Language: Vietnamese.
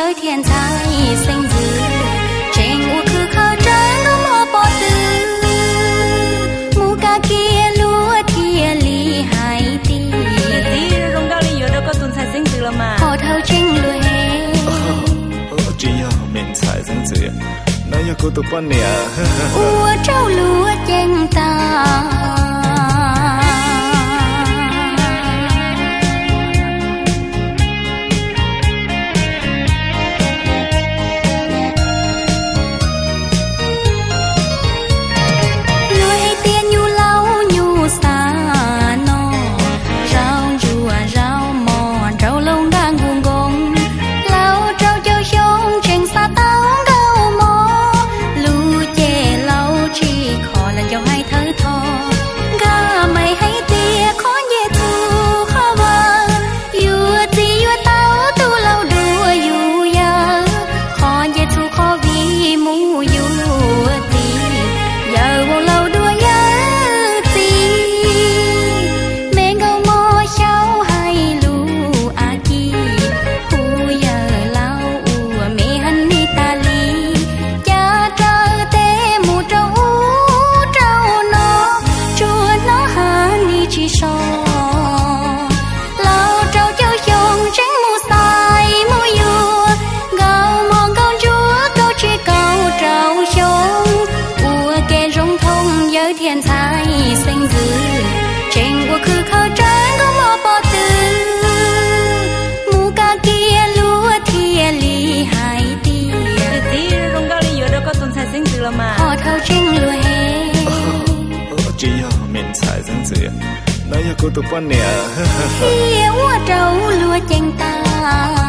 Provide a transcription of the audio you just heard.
giới thiên thái xanh dữ trên u khứ khờ trái có mò bỏ tư mu ca kia lúa thia li hai ti rong đau li đâu có tuần sai xanh dữ là mà họ thâu tranh lùa hè chỉ mình sai xanh dữ nói cho cô tụi con nè u trâu lúa chênh ta thiên thái xanh dữ trên u khứ khờ trái có mò bỏ tư mu ca kia lúa thia li hai ti rong đau li đâu có tuần sai xanh dữ là mà họ thâu tranh lùa hè chỉ mình sai xanh dữ nói cho cô tụi con nè hiếu trâu lúa chênh ta